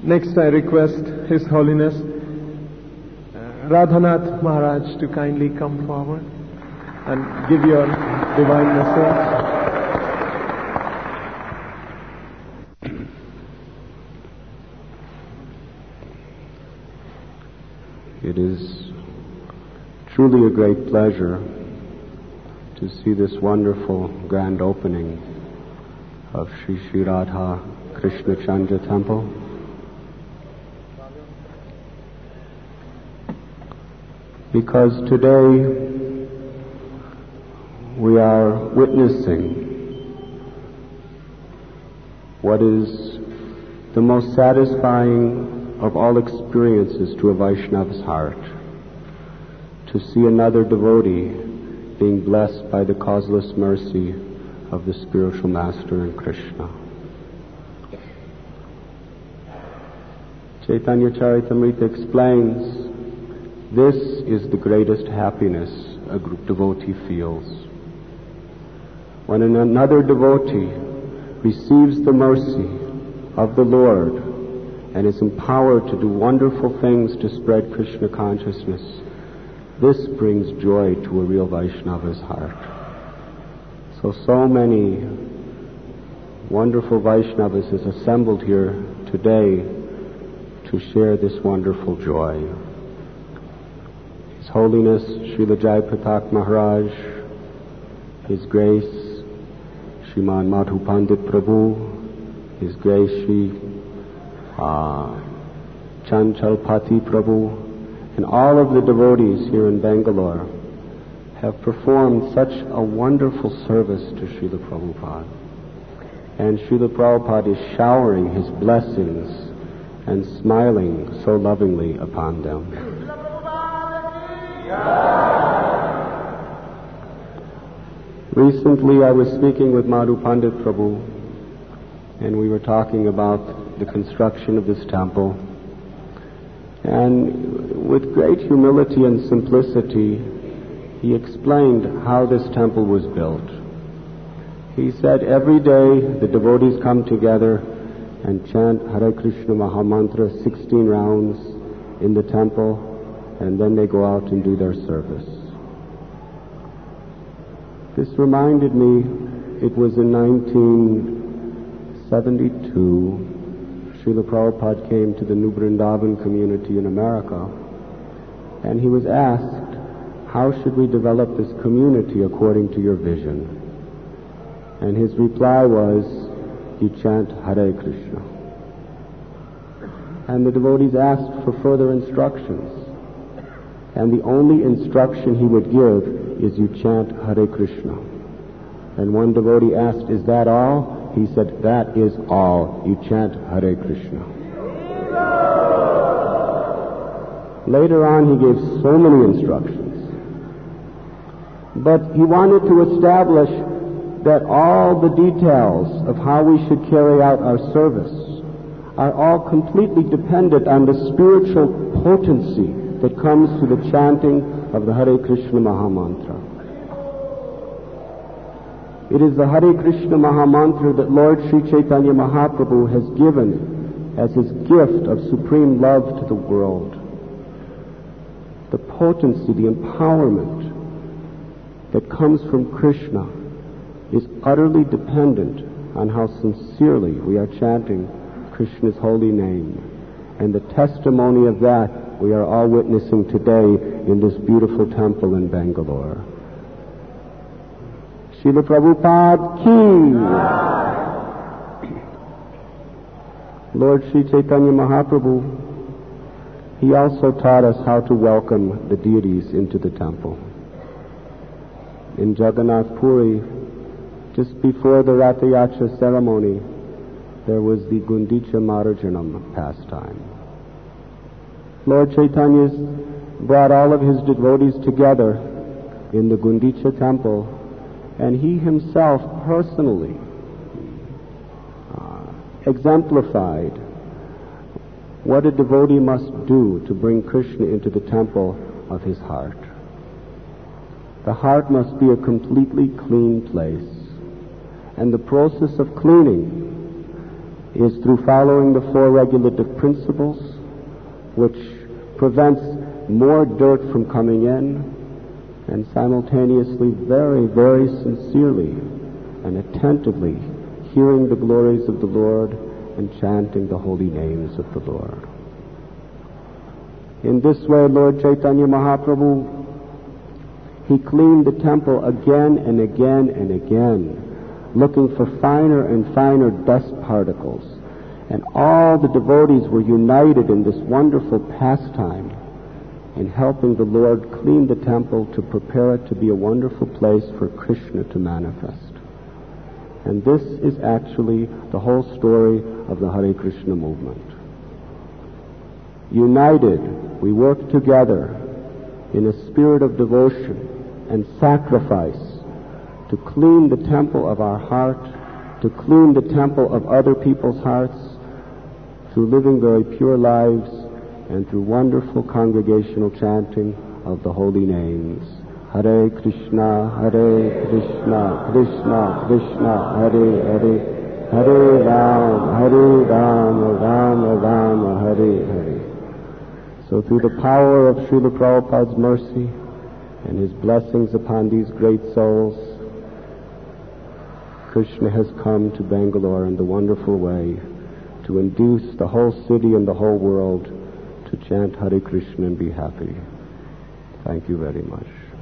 Next, I request His Holiness Radhanath Maharaj to kindly come forward and give your divine message. It is truly a great pleasure to see this wonderful grand opening of Sri Sri Radha Krishna Chandra Temple. Because today we are witnessing what is the most satisfying of all experiences to a Vaishnava's heart, to see another devotee being blessed by the causeless mercy of the spiritual master in Krishna. Chaitanya Charitamrita explains, this is the greatest happiness a devotee feels. When another devotee receives the mercy of the Lord and is empowered to do wonderful things to spread Krishna consciousness, this brings joy to a real Vaishnava's heart. So many wonderful Vaishnavas is assembled here today to share this wonderful joy. His Holiness Srila Jaipratak Maharaj, His Grace Shriman Madhu Pandit Prabhu, His Grace Sri Chanchalpati Prabhu, and all of the devotees here in Bangalore have performed such a wonderful service to Srila Prabhupada. And Srila Prabhupada is showering his blessings and smiling so lovingly upon them. Recently I was speaking with Madhu Pandit Prabhu, and we were talking about the construction of this temple. And with great humility and simplicity, he explained how this temple was built. He said every day the devotees come together and chant Hare Krishna Mahamantra 16 rounds in the temple, and then they go out and do their service. This reminded me, it was in 1972, Srila Prabhupada came to the New Vrindavan community in America, and he was asked, how should we develop this community according to your vision? And his reply was, you chant Hare Krishna. And the devotees asked for further instructions. And the only instruction he would give is you chant Hare Krishna. And one devotee asked, is that all? He said, that is all. You chant Hare Krishna. Later on he gave so many instructions. But he wanted to establish that all the details of how we should carry out our service are all completely dependent on the spiritual potency that comes through the chanting of the Hare Krishna Mahamantra. It is the Hare Krishna Mahamantra that Lord Sri Chaitanya Mahaprabhu has given as his gift of supreme love to the world. The potency, the empowerment that comes from Krishna is utterly dependent on how sincerely we are chanting Krishna's holy name. And the testimony of that we are all witnessing today in this beautiful temple in Bangalore. Srila Prabhupada ki! Lord Sri Chaitanya Mahaprabhu, he also taught us how to welcome the deities into the temple. In Jagannath Puri, just before the Ratha Yatra ceremony, there was the Gundicha Marajanam pastime. Lord Chaitanya brought all of his devotees together in the Gundicha temple, and he himself personally exemplified what a devotee must do to bring Krishna into the temple of his heart. The heart must be a completely clean place, and the process of cleaning is through following the four regulative principles, which prevents more dirt from coming in, and simultaneously very, very sincerely and attentively hearing the glories of the Lord and chanting the holy names of the Lord. In this way, Lord Chaitanya Mahaprabhu, he cleaned the temple again and again and again, looking for finer and finer dust particles. And all the devotees were united in this wonderful pastime in helping the Lord clean the temple to prepare it to be a wonderful place for Krishna to manifest. And this is actually the whole story of the Hare Krishna movement. United, we work together in a spirit of devotion and sacrifice to clean the temple of our heart, to clean the temple of other people's hearts, through living very pure lives and through wonderful congregational chanting of the holy names. Hare Krishna, Krishna Krishna, Hare Hare, Hare Rama, Rama Rama, Hare Hare. So through the power of Srila Prabhupada's mercy and his blessings upon these great souls, Krishna has come to Bangalore in the wonderful way to induce the whole city and the whole world to chant Hare Krishna and be happy. Thank you very much.